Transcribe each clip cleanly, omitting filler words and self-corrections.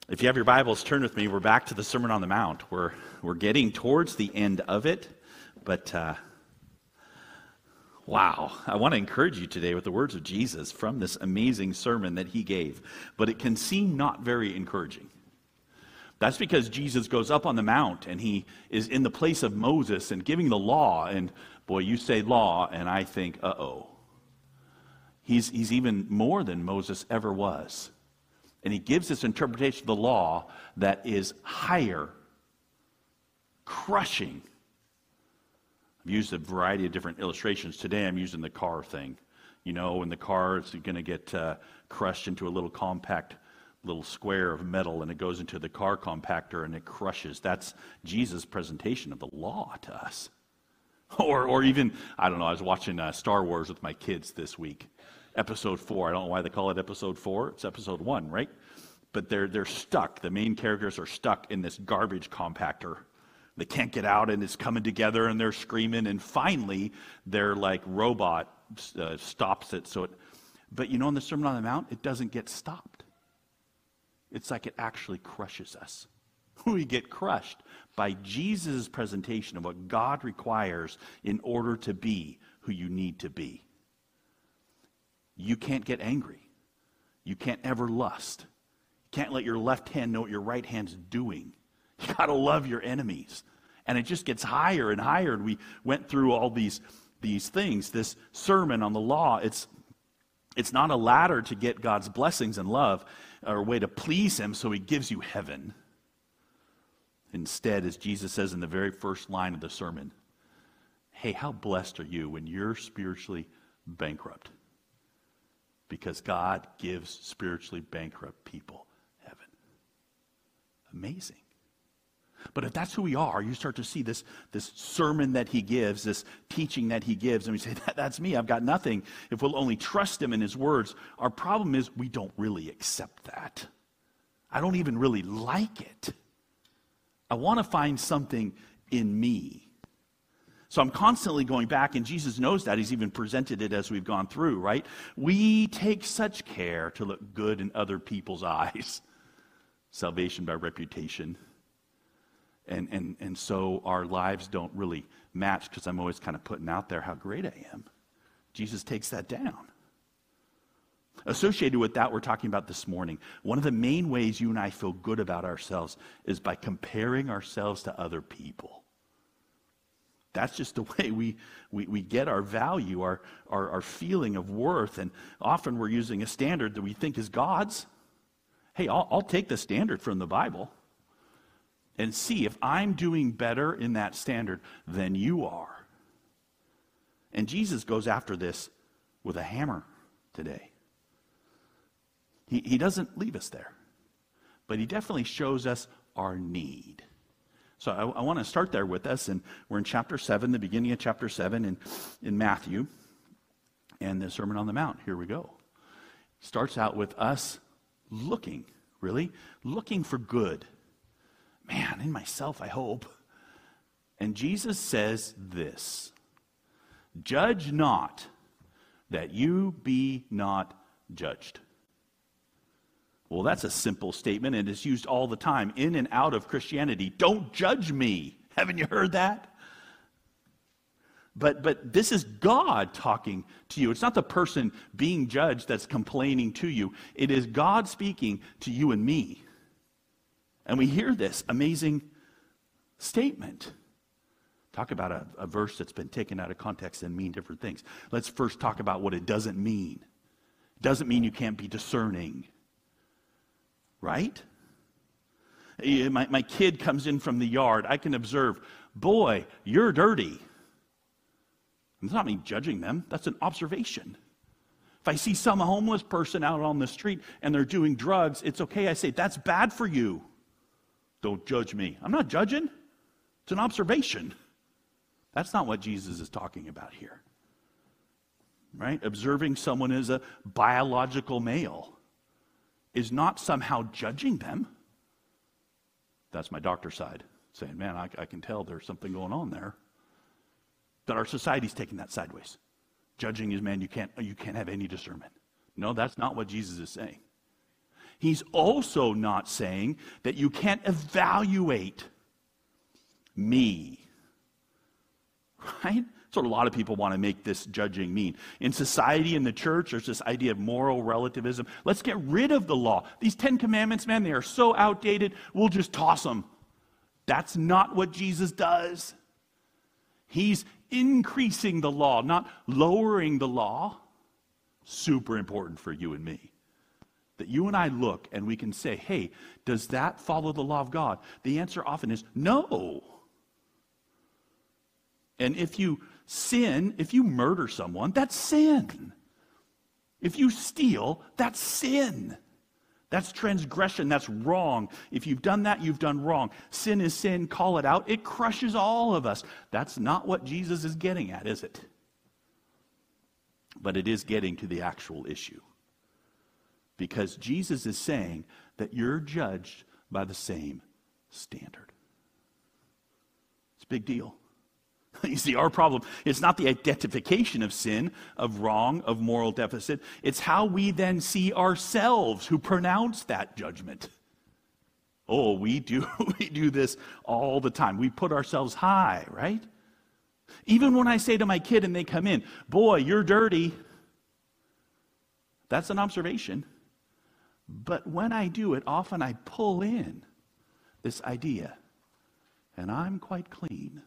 If you have your Bibles, turn with me. We're back to the Sermon on the Mount. We're getting towards the end of it, but wow. I want to encourage you today with the words of Jesus from this amazing sermon that he gave, but it can seem not very encouraging. That's because Jesus goes up on the mount and he is in the place of Moses and giving the law, and boy, you say law and I think, uh-oh. He's even more than Moses ever was. And he gives this interpretation of the law that is higher, crushing. I've used a variety of different illustrations. Today I'm using the car thing. You know, when the car is going to get crushed into a little compact little square of metal, and it goes into the car compactor and it crushes. That's Jesus' presentation of the law to us. Or even, I don't know, I was watching Star Wars with my kids this week. Episode 4. I don't know why they call it Episode 4. It's Episode 1, right? But they're stuck. The main characters are stuck in this garbage compactor. They can't get out, and it's coming together, and they're screaming, and finally, their robot stops it. But you know, in the Sermon on the Mount, it doesn't get stopped. It's like it actually crushes us. We get crushed by Jesus' presentation of what God requires in order to be who you need to be. You can't get angry. You can't ever lust. You can't let your left hand know what your right hand's doing. You got to love your enemies. And it just gets higher and higher. And we went through all these things. This sermon on the law, it's not a ladder to get God's blessings and love or a way to please him so he gives you heaven. Instead, as Jesus says in the very first line of the sermon, hey, how blessed are you when you're spiritually bankrupt? Because God gives spiritually bankrupt people heaven. Amazing. But if that's who we are, you start to see this sermon that he gives, this teaching that he gives, and we say, that's me, I've got nothing. If we'll only trust him in his words, our problem is we don't really accept that. I don't even really like it. I want to find something in me. So I'm constantly going back, and Jesus knows that. He's even presented it as we've gone through, right? We take such care to look good in other people's eyes. Salvation by reputation. And so our lives don't really match because I'm always kind of putting out there how great I am. Jesus takes that down. Associated with that, we're talking about this morning. One of the main ways you and I feel good about ourselves is by comparing ourselves to other people. That's just the way we get our value, our feeling of worth. And often we're using a standard that we think is God's. Hey, I'll take the standard from the Bible and see if I'm doing better in that standard than you are. And Jesus goes after this with a hammer today. He doesn't leave us there, but he definitely shows us our need. So I want to start there with us, and we're in chapter 7, the beginning of chapter 7 in Matthew, and the Sermon on the Mount. Here we go. Starts out with us looking for good. Man, in myself, I hope. And Jesus says this, judge not that you be not judged. Well, that's a simple statement, and it's used all the time, in and out of Christianity. Don't judge me. Haven't you heard that? But this is God talking to you. It's not the person being judged that's complaining to you. It is God speaking to you and me. And we hear this amazing statement. Talk about a verse that's been taken out of context and mean different things. Let's first talk about what it doesn't mean. It doesn't mean you can't be discerning. Right? My kid comes in from the yard. I can observe, boy, you're dirty. It's not me judging them. That's an observation. If I see some homeless person out on the street and they're doing drugs, it's okay. I say, that's bad for you. Don't judge me. I'm not judging. It's an observation. That's not what Jesus is talking about here. Right? Observing someone as a biological male is not somehow judging them. That's my doctor side, saying, man, I can tell there's something going on there. But our society's taking that sideways. Judging is, man, you can't have any discernment. No, that's not what Jesus is saying. He's also not saying that you can't evaluate me. Right? That's what a lot of people want to make this judging mean. In society, in the church, there's this idea of moral relativism. Let's get rid of the law. These 10 commandments, man, they are so outdated, we'll just toss them. That's not what Jesus does. He's increasing the law, not lowering the law. Super important for you and me. That you and I look and we can say, hey, does that follow the law of God? The answer often is no. And if you sin, if you murder someone, that's sin. If you steal, that's sin. That's transgression. That's wrong. If you've done that, you've done wrong. Sin is sin. Call it out. It crushes all of us. That's not what Jesus is getting at, is it? But it is getting to the actual issue. Because Jesus is saying that you're judged by the same standard. It's a big deal. You see, our problem, it's not the identification of sin, of wrong, of moral deficit. It's how we then see ourselves who pronounce that judgment. Oh, we do this all the time. We put ourselves high, right? Even when I say to my kid and they come in, boy, you're dirty. That's an observation. But when I do it, often I pull in this idea, and I'm quite clean.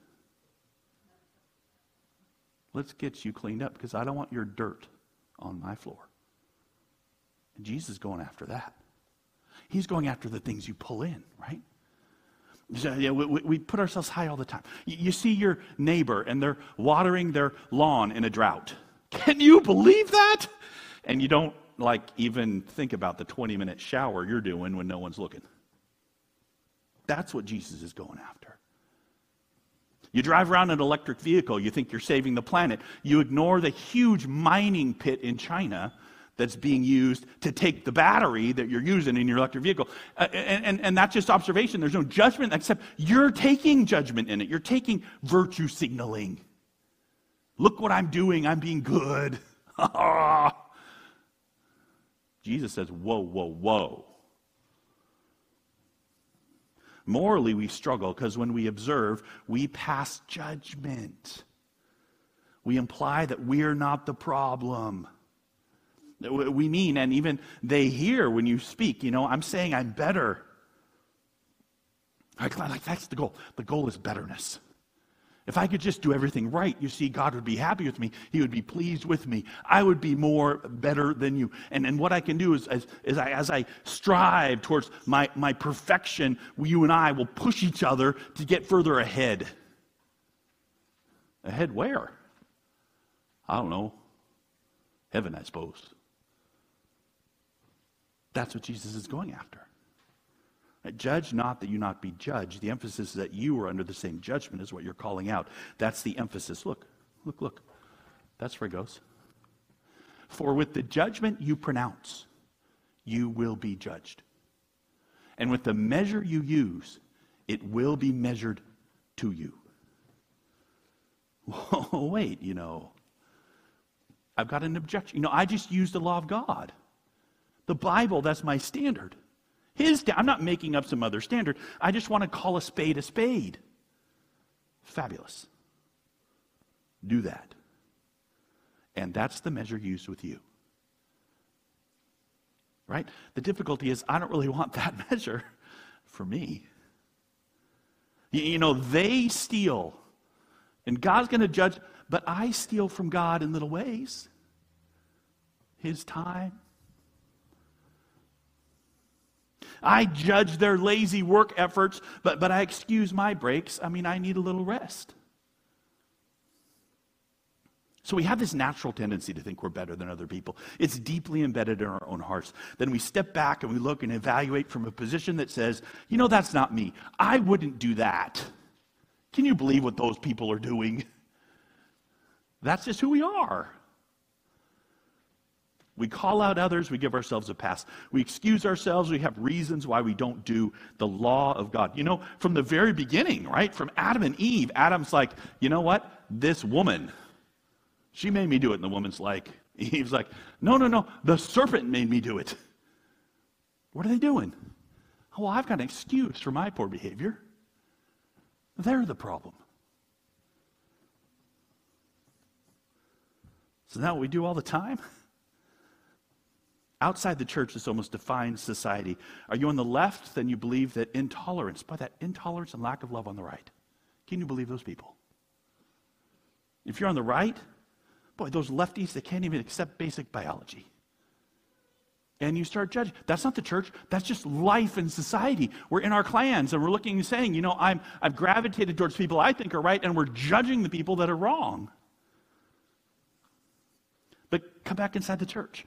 Let's get you cleaned up because I don't want your dirt on my floor. And Jesus is going after that. He's going after the things you pull in, right? So, yeah, we put ourselves high all the time. You see your neighbor and they're watering their lawn in a drought. Can you believe that? And you don't even think about the 20-minute shower you're doing when no one's looking. That's what Jesus is going after. You drive around an electric vehicle, you think you're saving the planet. You ignore the huge mining pit in China that's being used to take the battery that you're using in your electric vehicle. And that's just observation. There's no judgment, except you're taking judgment in it. You're taking virtue signaling. Look what I'm doing. I'm being good. Jesus says, whoa, whoa, whoa. Morally, we struggle because when we observe, we pass judgment. We imply that we're not the problem. We mean, and even they hear when you speak, I'm saying I'm better. Like that's the goal. The goal is betterness. If I could just do everything right, you see, God would be happy with me. He would be pleased with me. I would be better than you. And what I can do is as I strive towards my perfection, you and I will push each other to get further ahead. Ahead where? I don't know. Heaven, I suppose. That's what Jesus is going after. Judge not that you not be judged. The emphasis is that you are under the same judgment is what you're calling out. That's the emphasis. Look. That's where it goes. For with the judgment you pronounce, you will be judged. And with the measure you use, it will be measured to you. Whoa, wait, I've got an objection. I just used the law of God. The Bible, that's my standard. I'm not making up some other standard. I just want to call a spade a spade. Fabulous. Do that. And that's the measure used with you. Right? The difficulty is I don't really want that measure for me. They steal. And God's going to judge, but I steal from God in little ways. His time. I judge their lazy work efforts, but I excuse my breaks. I need a little rest. So we have this natural tendency to think we're better than other people. It's deeply embedded in our own hearts. Then we step back and we look and evaluate from a position that says, that's not me. I wouldn't do that. Can you believe what those people are doing? That's just who we are. We call out others, we give ourselves a pass. We excuse ourselves, we have reasons why we don't do the law of God. From the very beginning, right? From Adam and Eve, Adam's like, you know what? This woman, she made me do it. And the woman's like, Eve's like, no, the serpent made me do it. What are they doing? Oh, well, I've got an excuse for my poor behavior. They're the problem. Isn't that what we do all the time? Outside the church, this almost defines society. Are you on the left? Then you believe that intolerance, by that intolerance and lack of love on the right. Can you believe those people? If you're on the right, boy, those lefties, they can't even accept basic biology. And you start judging. That's not the church. That's just life in society. We're in our clans, and we're looking and saying, I've gravitated towards people I think are right, and we're judging the people that are wrong. But come back inside the church.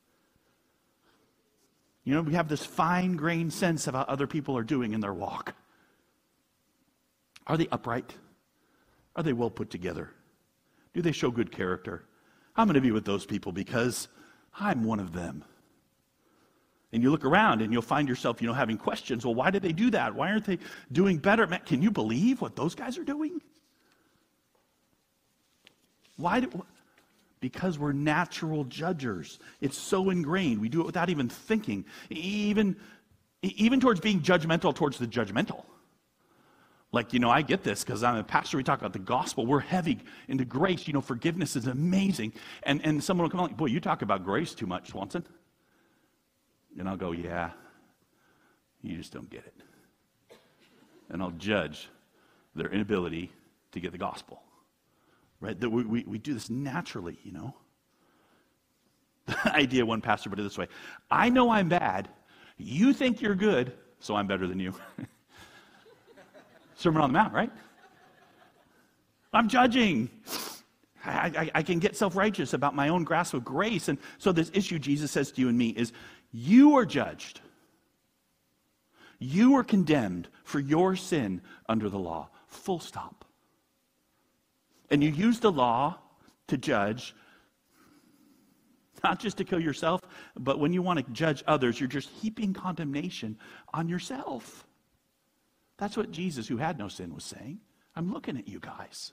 We have this fine-grained sense of how other people are doing in their walk. Are they upright? Are they well put together? Do they show good character? I'm going to be with those people because I'm one of them. And you look around and you'll find yourself, having questions. Well, why did they do that? Why aren't they doing better? Man, can you believe what those guys are doing? Because we're natural judgers. It's so ingrained. We do it without even thinking. Even towards being judgmental towards the judgmental. Like, I get this because I'm a pastor. We talk about the gospel. We're heavy into grace. Forgiveness is amazing. And someone will come along, boy, you talk about grace too much, Swanson. And I'll go, yeah, you just don't get it. And I'll judge their inability to get the gospel. Right? That we do this naturally, The idea, one pastor put it this way: I know I'm bad, you think you're good, so I'm better than you. Sermon on the Mount, right? I'm judging. I can get self-righteous about my own grasp of grace. And so this issue Jesus says to you and me is, you are judged. You are condemned for your sin under the law. Full stop. And you use the law to judge, not just to kill yourself, but when you want to judge others, you're just heaping condemnation on yourself. That's what Jesus, who had no sin, was saying. I'm looking at you guys.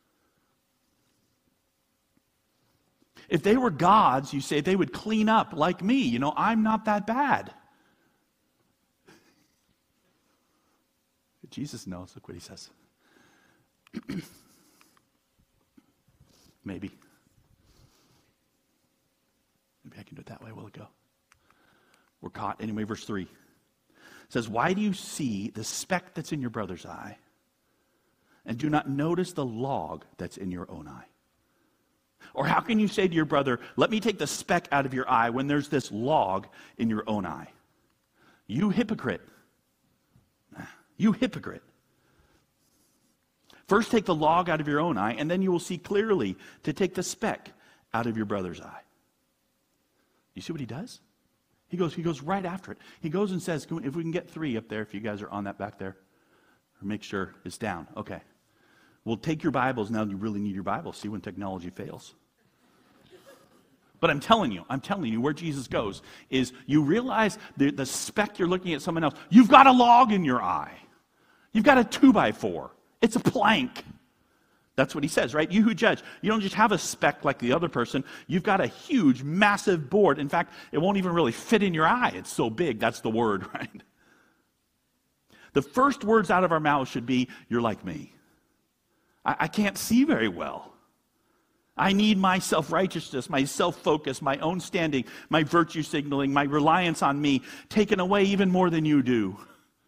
If they were gods, you say, they would clean up like me. I'm not that bad. Jesus knows. Look what he says. Maybe I can do it that way. Will it go? We're caught. Anyway, verse 3. It says, why do you see the speck that's in your brother's eye and do not notice the log that's in your own eye? Or how can you say to your brother, let me take the speck out of your eye when there's this log in your own eye? You hypocrite. You hypocrite. First take the log out of your own eye, and then you will see clearly to take the speck out of your brother's eye. You see what he does? He goes right after it. He goes and says, if we can get 3 up there, if you guys are on that back there, or make sure it's down. Okay. Well, take your Bibles now. You really need your Bibles. See when technology fails. But I'm telling you, where Jesus goes is you realize the speck you're looking at someone else. You've got a log in your eye. You've got a 2x4. It's a plank. That's what he says, right? You who judge, you don't just have a speck like the other person. You've got a huge, massive board. In fact, it won't even really fit in your eye. It's so big. That's the word, right? The first words out of our mouths should be, you're like me. I can't see very well. I need my self-righteousness, my self-focus, my own standing, my virtue signaling, my reliance on me taken away even more than you do.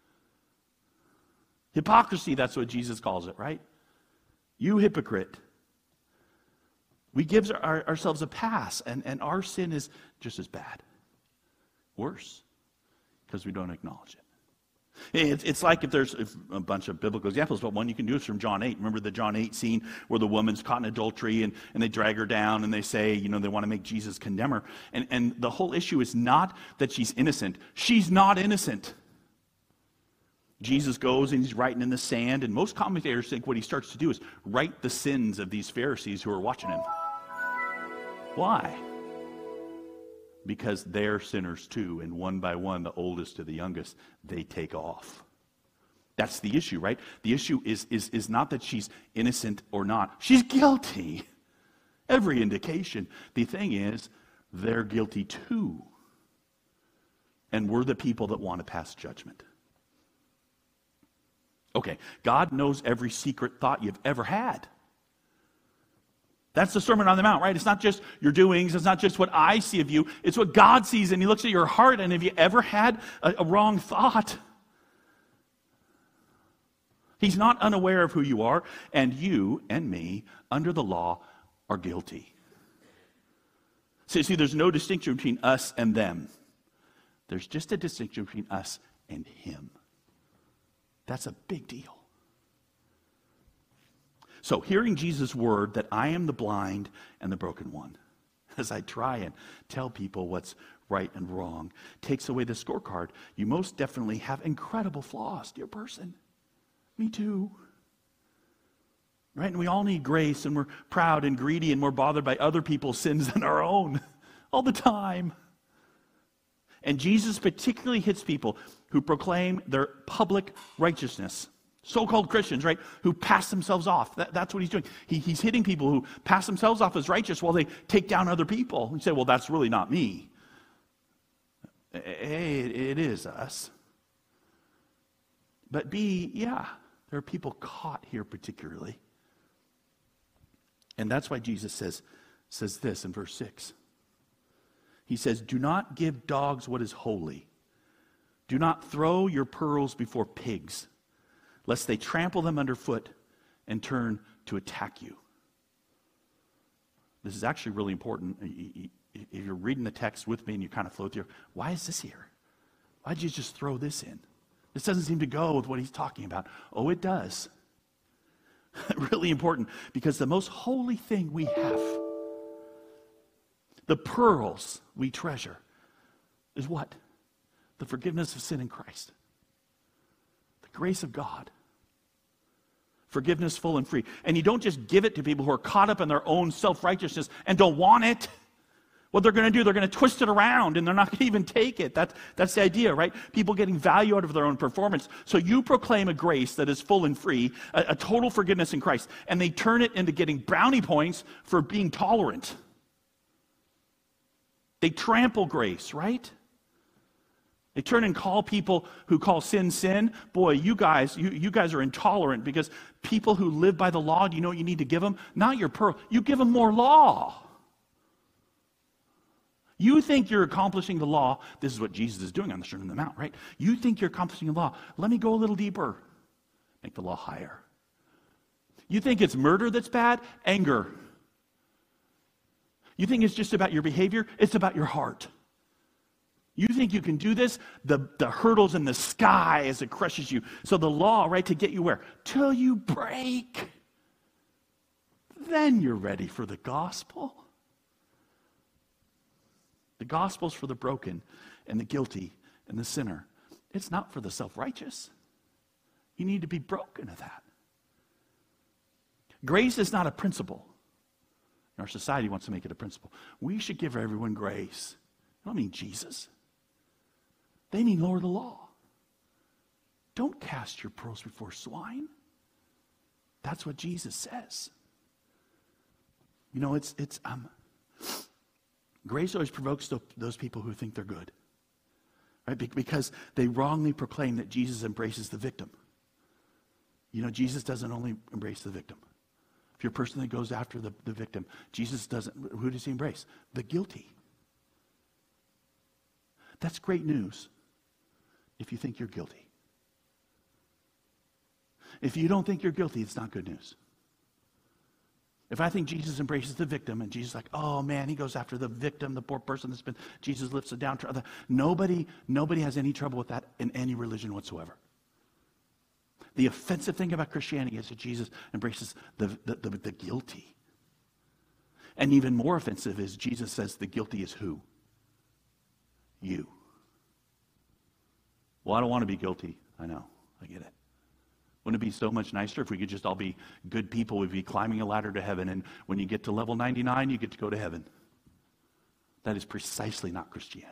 Hypocrisy, that's what Jesus calls it, right? You hypocrite. We give ourselves a pass, and our sin is just as bad. Worse, because we don't acknowledge it. It's like if there's a bunch of biblical examples, but one you can do is from John 8. Remember the John 8 scene where the woman's caught in adultery and they drag her down and they say, they want to make Jesus condemn her. And the whole issue is not that she's innocent. She's not innocent. Jesus goes and he's writing in the sand, and most commentators think what he starts to do is write the sins of these Pharisees who are watching him. Why? Because they're sinners too, and one by one, the oldest to the youngest, they take off. That's the issue, right? The issue is not that she's innocent or not. She's guilty. Every indication. The thing is, they're guilty too. And we're the people that want to pass judgment. Okay, God knows every secret thought you've ever had. That's the Sermon on the Mount, right? It's not just your doings. It's not just what I see of you. It's what God sees, and he looks at your heart. And have you ever had a wrong thought? He's not unaware of who you are, and you and me, under the law, are guilty. See, there's no distinction between us and them. There's just a distinction between us and him. That's a big deal. So, hearing Jesus' word that I am the blind and the broken one, as I try and tell people what's right and wrong, takes away the scorecard. You most definitely have incredible flaws, dear person. Me too. Right? And we all need grace, and we're proud and greedy, and we're bothered by other people's sins than our own all the time. And Jesus particularly hits people who proclaim their public righteousness. So-called Christians, right, who pass themselves off. That's what he's doing. He's hitting people who pass themselves off as righteous while they take down other people. You say, well, that's really not me. A, it is us. But B, yeah, there are people caught here particularly. And that's why Jesus says this in verse 6. He says, do not give dogs what is holy. Do not throw your pearls before pigs, lest they trample them underfoot and turn to attack you. This is actually really important. If you're reading the text with me and you kind of float through, why is this here? Why did you just throw this in? This doesn't seem to go with what he's talking about. Oh, it does. Really important, because the most holy thing we have, the pearls we treasure, is what? The forgiveness of sin in Christ. The grace of God. Forgiveness full and free. And you don't just give it to people who are caught up in their own self-righteousness and don't want it. What they're going to do, they're going to twist it around and they're not going to even take it. That's the idea, right? People getting value out of their own performance. So you proclaim a grace that is full and free, a total forgiveness in Christ, and they turn it into getting brownie points for being tolerant. They trample grace, right? They turn and call people who call sin, sin. Boy, you guys are intolerant, because people who live by the law, do you know what you need to give them? Not your pearl. You give them more law. You think you're accomplishing the law. This is what Jesus is doing on the Sermon on the Mount, right? You think you're accomplishing the law. Let me go a little deeper. Make the law higher. You think it's murder that's bad? Anger. You think it's just about your behavior? It's about your heart. You think you can do this? The hurdle's in the sky as it crushes you. So the law, right, to get you where? Till you break. Then you're ready for the gospel. The gospel's for the broken and the guilty and the sinner. It's not for the self-righteous. You need to be broken of that. Grace is not a principle. Our society wants to make it a principle. We should give everyone grace. I don't mean Jesus. They mean lower the law. Don't cast your pearls before swine. That's what Jesus says. You know, grace always provokes those people who think they're good, right? Because they wrongly proclaim that Jesus embraces the victim. You know, Jesus doesn't only embrace the victim. If you're a person that goes after the victim, Jesus doesn't. Who does he embrace? The guilty. That's great news if you think you're guilty. If you don't think you're guilty, it's not good news. If I think Jesus embraces the victim and Jesus is like, oh man, he goes after the victim, the poor person that's been, Jesus lifts it down. Nobody has any trouble with that in any religion whatsoever. The offensive thing about Christianity is that Jesus embraces the guilty. And even more offensive is Jesus says the guilty is who? You. Well, I don't want to be guilty. I know. I get it. Wouldn't it be so much nicer if we could just all be good people? We'd be climbing a ladder to heaven, and when you get to level 99, you get to go to heaven. That is precisely not Christianity.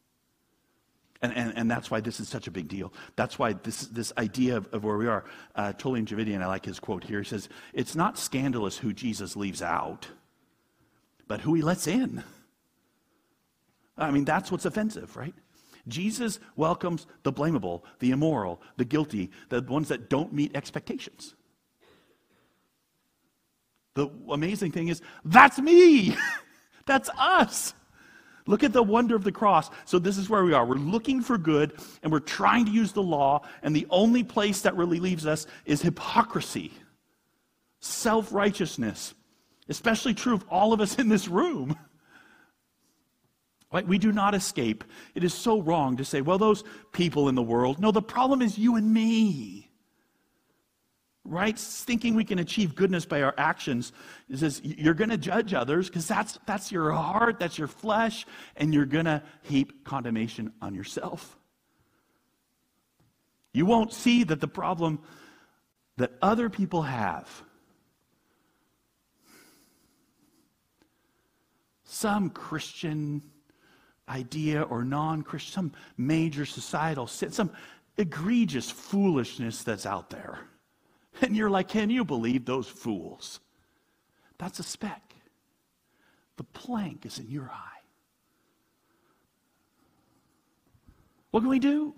And that's why this is such a big deal. That's why this idea of where we are. Tullian Javidian, I like his quote here. He says, it's not scandalous who Jesus leaves out, but who he lets in. I mean, that's what's offensive, right? Jesus welcomes the blamable, the immoral, the guilty, the ones that don't meet expectations. The amazing thing is, that's me. That's us. Look at the wonder of the cross. So this is where we are. We're looking for good, and we're trying to use the law, and the only place that really leaves us is hypocrisy, self-righteousness, especially true of all of us in this room. Like, we do not escape. It is so wrong to say, well, those people in the world. No, the problem is you and me. Right? Thinking we can achieve goodness by our actions. It says you're going to judge others because that's your heart, that's your flesh, and you're going to heap condemnation on yourself. You won't see that the problem that other people have, some Christian idea or non-Christian, some major societal sin, some egregious foolishness that's out there. And you're like, can you believe those fools? That's a speck. The plank is in your eye. What can we do?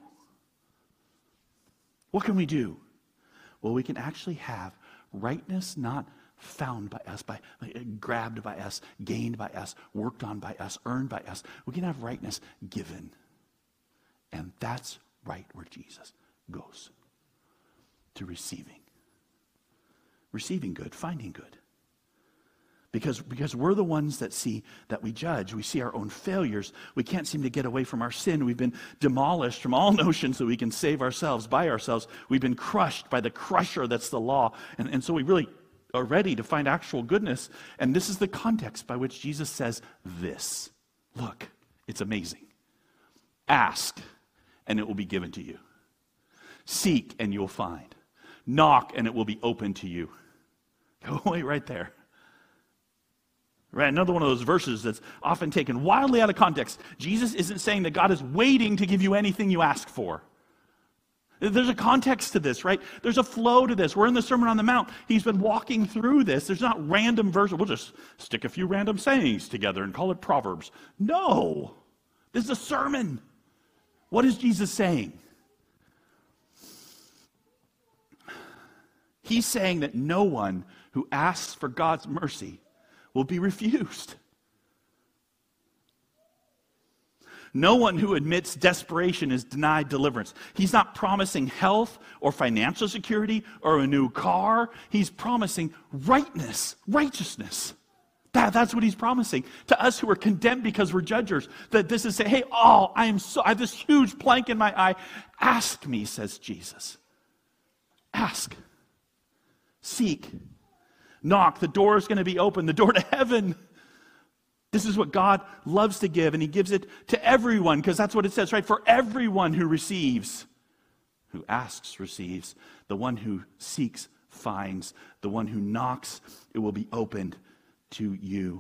What can we do? Well, we can actually have rightness not found by us, grabbed by us, gained by us, worked on by us, earned by us. We can have rightness given. And that's right where Jesus goes. To receiving. Receiving good, finding good. Because we're the ones that see, that we judge. We see our own failures. We can't seem to get away from our sin. We've been demolished from all notions that we can save ourselves by ourselves. We've been crushed by the crusher that's the law. And so we really are ready to find actual goodness. And this is the context by which Jesus says this. Look, it's amazing. Ask, and it will be given to you. Seek, and you'll find. Knock, and it will be open to you. Go away right there. Right, another one of those verses that's often taken wildly out of context. Jesus isn't saying that God is waiting to give you anything you ask for. There's a context to this, right? There's a flow to this. We're in the Sermon on the Mount. He's been walking through this. There's not random verses. We'll just stick a few random sayings together and call it Proverbs. No. This is a sermon. What is Jesus saying? He's saying that no one who asks for God's mercy will be refused. No one who admits desperation is denied deliverance. He's not promising health or financial security or a new car. He's promising righteousness. That's what he's promising to us who are condemned because we're judgers. That this is saying, hey, I have this huge plank in my eye. Ask me, says Jesus. Ask. Seek. Knock. The door is going to be open. The door to heaven. This is what God loves to give, and he gives it to everyone, because that's what it says, right? For everyone who receives, who asks, receives. The one who seeks, finds. The one who knocks, it will be opened to you.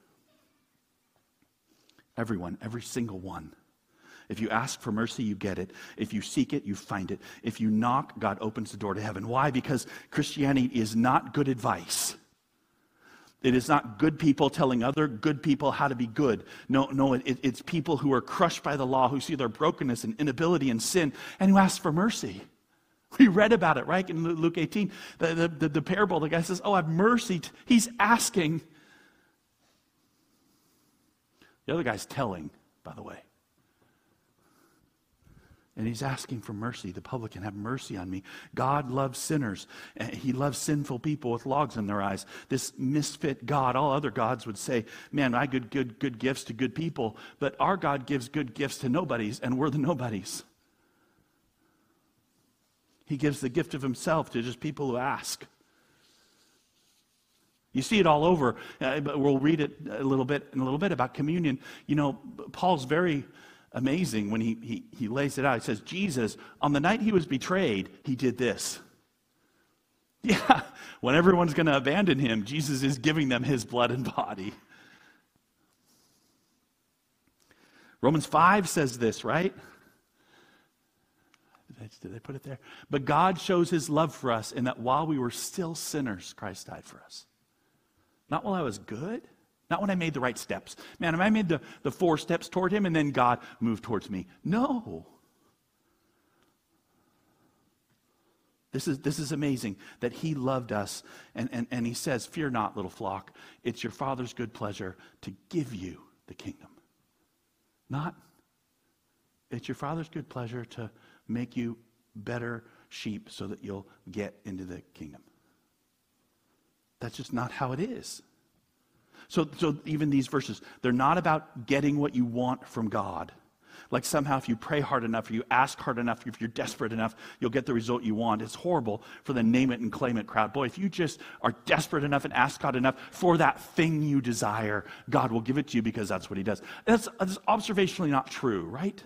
Everyone, every single one. If you ask for mercy, you get it. If you seek it, you find it. If you knock, God opens the door to heaven. Why? Because Christianity is not good advice. It is not good people telling other good people how to be good. No, it's people who are crushed by the law, who see their brokenness and inability and sin, and who ask for mercy. We read about it, right? In Luke 18, the parable, the guy says, have mercy. He's asking. The other guy's telling, by the way. And he's asking for mercy. The publican, have mercy on me. God loves sinners. He loves sinful people with logs in their eyes. This misfit God, all other gods would say, man, I give good gifts to good people, but our God gives good gifts to nobodies, and we're the nobodies. He gives the gift of himself to just people who ask. You see it all over, but we'll read it in a little bit about communion. You know, Paul's very amazing when he lays it out. He says, Jesus, on the night he was betrayed, he did this. Yeah, when everyone's going to abandon him, Jesus is giving them his blood and body. Romans 5 says this, right? Did I put it there? But God shows his love for us in that while we were still sinners, Christ died for us. Not while I was good, Not when I made the right steps. Man, if I made the 4 steps toward him and then God moved towards me. No. This is amazing that he loved us. And he says, fear not, little flock. It's your Father's good pleasure to give you the kingdom. Not, it's your Father's good pleasure to make you better sheep so that you'll get into the kingdom. That's just not how it is. So even these verses, they're not about getting what you want from God. Like somehow if you pray hard enough, or you ask hard enough, if you're desperate enough, you'll get the result you want. It's horrible for the name it and claim it crowd. Boy, if you just are desperate enough and ask God enough for that thing you desire, God will give it to you because that's what he does. That's observationally not true, right?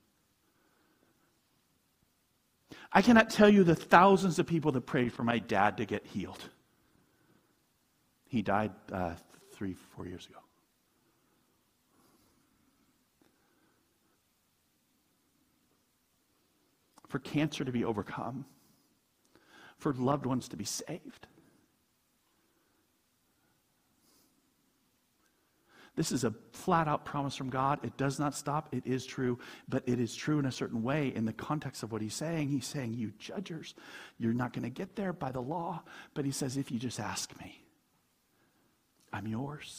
I cannot tell you the thousands of people that prayed for my dad to get healed. He died 3-4 years ago. For cancer to be overcome, for loved ones to be saved. This is a flat-out promise from God. It does not stop. It is true, but it is true in a certain way in the context of what he's saying. He's saying, you judgers, you're not going to get there by the law, but he says, if you just ask me, I'm yours.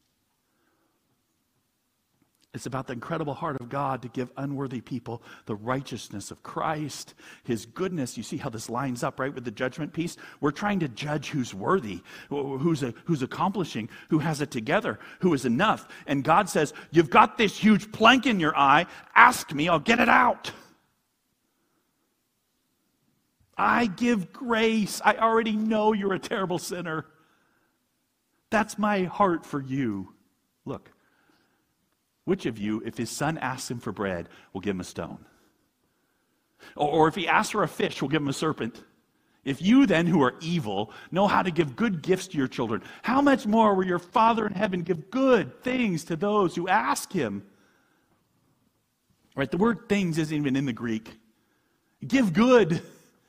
It's about the incredible heart of God to give unworthy people the righteousness of Christ, his goodness. You see how this lines up, right, with the judgment piece? We're trying to judge who's worthy, who's accomplishing, who has it together, who is enough. And God says, you've got this huge plank in your eye. Ask me, I'll get it out. I give grace. I already know you're a terrible sinner. That's my heart for you. Look. Which of you, if his son asks him for bread, will give him a stone? Or if he asks for a fish, will give him a serpent? If you then, who are evil, know how to give good gifts to your children, how much more will your Father in heaven give good things to those who ask him? Right, the word things isn't even in the Greek. Give good.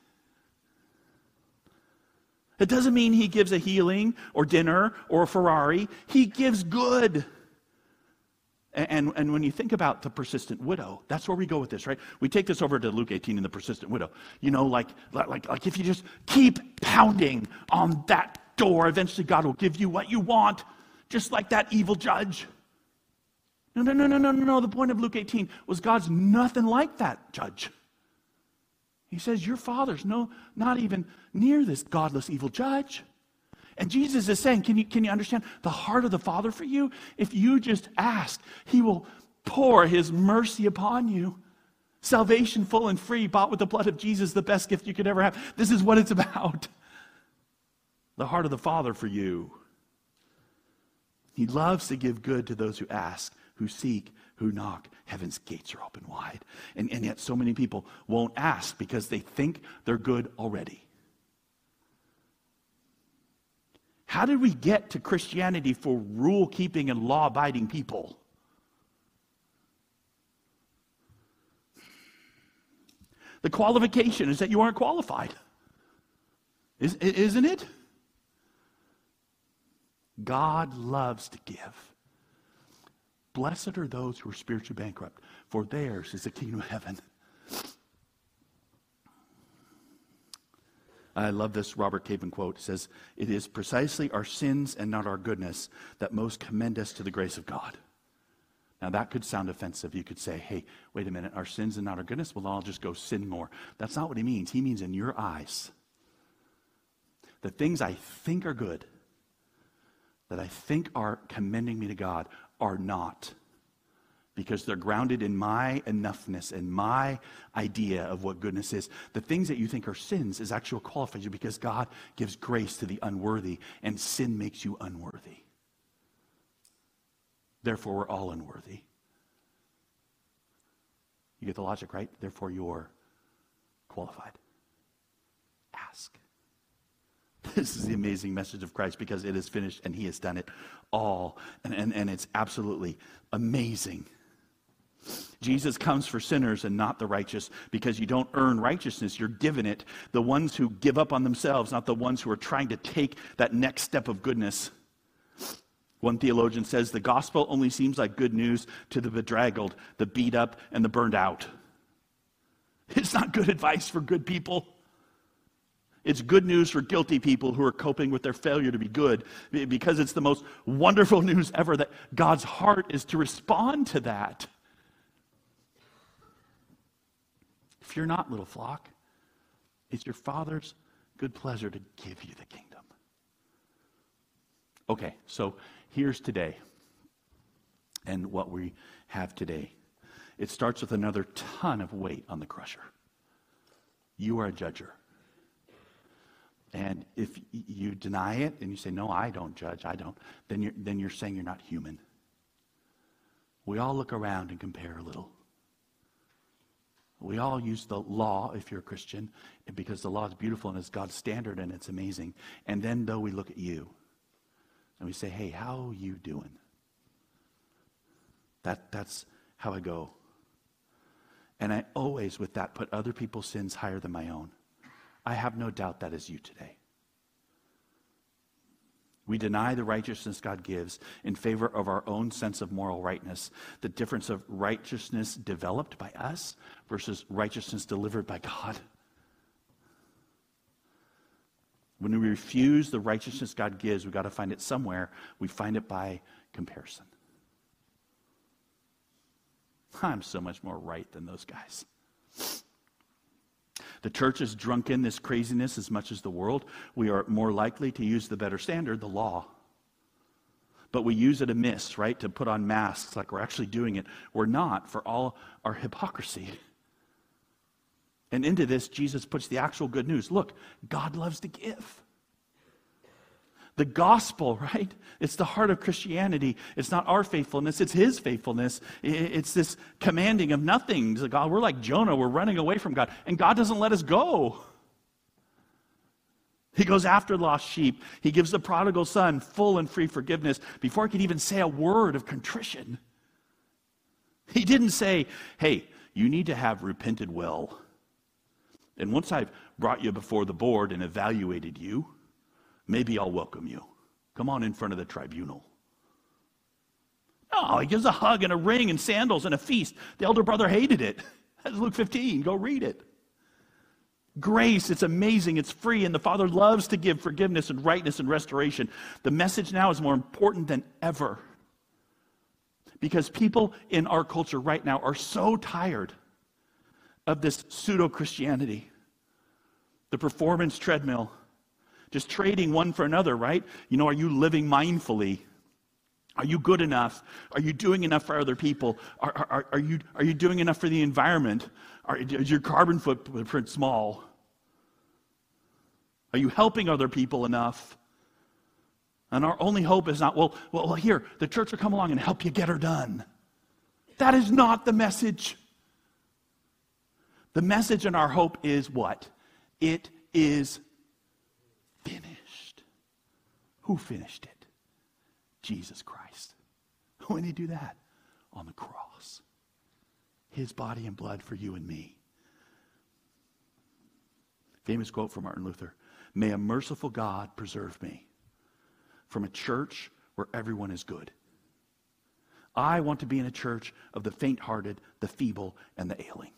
It doesn't mean he gives a healing or dinner or a Ferrari. He gives good. And when you think about the persistent widow, that's where we go with this, right? We take this over to Luke 18 and the persistent widow. You know, like if you just keep pounding on that door, eventually God will give you what you want, just like that evil judge. No. The point of Luke 18 was God's nothing like that judge. He says, your Father's not even near this godless evil judge. And Jesus is saying, can you understand the heart of the Father for you? If you just ask, he will pour his mercy upon you. Salvation full and free, bought with the blood of Jesus, the best gift you could ever have. This is what it's about. The heart of the Father for you. He loves to give good to those who ask, who seek, who knock. Heaven's gates are open wide. And yet so many people won't ask because they think they're good already. How did we get to Christianity for rule-keeping and law-abiding people? The qualification is that you aren't qualified. Isn't it? God loves to give. Blessed are those who are spiritually bankrupt, for theirs is the kingdom of heaven. I love this Robert Capon quote. It says, it is precisely our sins and not our goodness that most commend us to the grace of God. Now that could sound offensive. You could say, hey, wait a minute, our sins and not our goodness? Well, I'll just go sin more. That's not what he means. He means in your eyes, the things I think are good, that I think are commending me to God, are not. Because they're grounded in my enoughness and my idea of what goodness is. The things that you think are sins is actual qualification because God gives grace to the unworthy, and sin makes you unworthy. Therefore, we're all unworthy. You get the logic, right? Therefore, you're qualified. Ask. This is the amazing message of Christ because it is finished and he has done it all. And it's absolutely amazing. Jesus comes for sinners and not the righteous because you don't earn righteousness, you're given it. The ones who give up on themselves, not the ones who are trying to take that next step of goodness. One theologian says the gospel only seems like good news to the bedraggled, the beat up, and the burned out. It's not good advice for good people. It's good news for guilty people who are coping with their failure to be good, because it's the most wonderful news ever that God's heart is to respond to that. If you're not, little flock, it's your Father's good pleasure to give you the kingdom. Okay, so here's today and what we have today. It starts with another ton of weight on the crusher. You are a judger. And if you deny it and you say, no, I don't judge, I don't, then you're saying you're not human. We all look around and compare a little. We all use the law, if you're a Christian, because the law is beautiful and it's God's standard and it's amazing. And then, though, we look at you and we say, hey, how are you doing? That's how I go. And I always, with that, put other people's sins higher than my own. I have no doubt that is you today. We deny the righteousness God gives in favor of our own sense of moral rightness. The difference of righteousness developed by us versus righteousness delivered by God. When we refuse the righteousness God gives, we've got to find it somewhere. We find it by comparison. I'm so much more right than those guys. The church is drunk in this craziness as much as the world. We are more likely to use the better standard, the law. But we use it amiss, right? To put on masks like we're actually doing it. We're not, for all our hypocrisy. And into this, Jesus puts the actual good news. Look, God loves to give. The gospel, right? It's the heart of Christianity. It's not our faithfulness, it's His faithfulness. It's this commanding of nothing. God, we're like Jonah, we're running away from God, and God doesn't let us go. He goes after lost sheep. He gives the prodigal son full and free forgiveness before he could even say a word of contrition. He didn't say, hey, you need to have repented well. And once I've brought you before the board and evaluated you, maybe I'll welcome you. Come on in front of the tribunal. No, he gives a hug and a ring and sandals and a feast. The elder brother hated it. That's Luke 15. Go read it. Grace, it's amazing, it's free, and the Father loves to give forgiveness and rightness and restoration. The message now is more important than ever. Because people in our culture right now are so tired of this pseudo-Christianity. The performance treadmill. Just trading one for another, right? You know, are you living mindfully? Are you good enough? Are you doing enough for other people? Are you doing enough for the environment? Is your carbon footprint small? Are you helping other people enough? And our only hope is not, well, here, the church will come along and help you get her done. That is not the message. The message and our hope is what? It is finished. Who finished it? Jesus Christ. When did He do that? On the cross. His body and blood for you and me. Famous quote from Martin Luther. May a merciful God preserve me from a church where everyone is good. I want to be in a church of the faint-hearted, the feeble, and the ailing.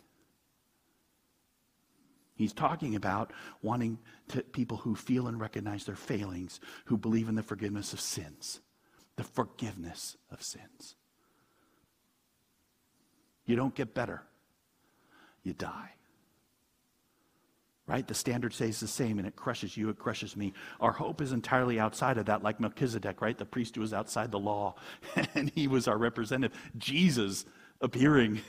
He's talking about wanting people who feel and recognize their failings, who believe in the forgiveness of sins. The forgiveness of sins. You don't get better. You die. Right? The standard stays the same, and it crushes you, it crushes me. Our hope is entirely outside of that, like Melchizedek, right? The priest who was outside the law, and he was our representative. Jesus appearing.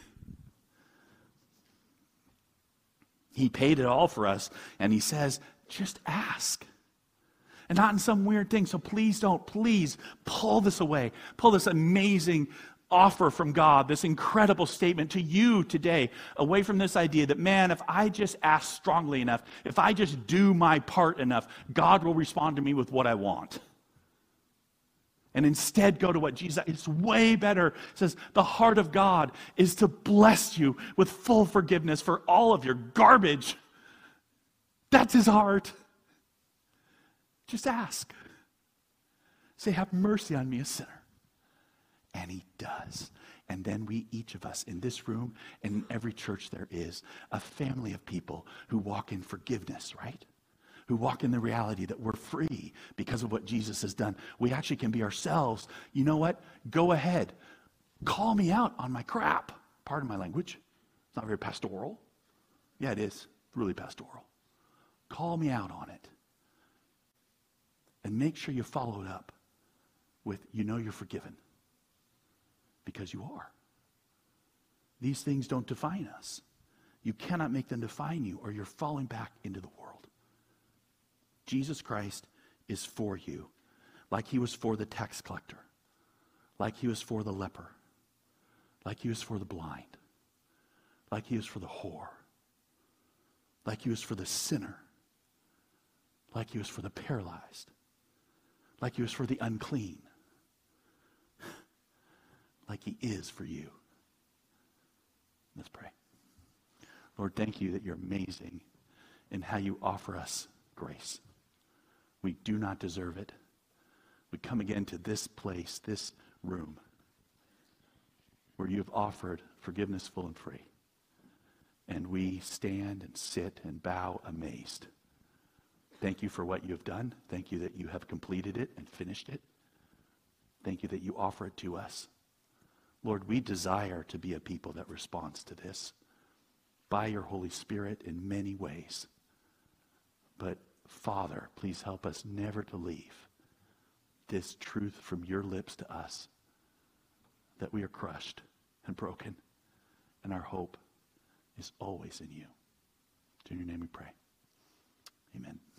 He paid it all for us, and He says, just ask. And not in some weird thing, so please pull this away. Pull this amazing offer from God, this incredible statement to you today, away from this idea that, man, if I just ask strongly enough, if I just do my part enough, God will respond to me with what I want. And instead go to what Jesus, it's way better. It says, the heart of God is to bless you with full forgiveness for all of your garbage. That's His heart. Just ask. Say, have mercy on me, a sinner. And he does. And then we, each of us in this room and in every church there is, a family of people who walk in forgiveness, right? Who walk in the reality that we're free because of what Jesus has done. We actually can be ourselves. You know what? Go ahead. Call me out on my crap. Pardon my language. It's not very pastoral. Yeah, it is. Really pastoral. Call me out on it. And make sure you follow it up with, you know you're forgiven. Because you are. These things don't define us. You cannot make them define you, or you're falling back into the world. Jesus Christ is for you, like he was for the tax collector, like he was for the leper, like he was for the blind, like he was for the whore, like he was for the sinner, like he was for the paralyzed, like he was for the unclean, like he is for you. Let's pray. Lord, thank you that you're amazing in how you offer us grace. We do not deserve it. We come again to this place, this room, where you have offered forgiveness full and free. And we stand and sit and bow amazed. Thank you for what you have done. Thank you that you have completed it and finished it. Thank you that you offer it to us. Lord, we desire to be a people that responds to this by your Holy Spirit in many ways. But Father, please help us never to leave this truth from your lips to us, that we are crushed and broken, and our hope is always in you. In your name we pray. Amen.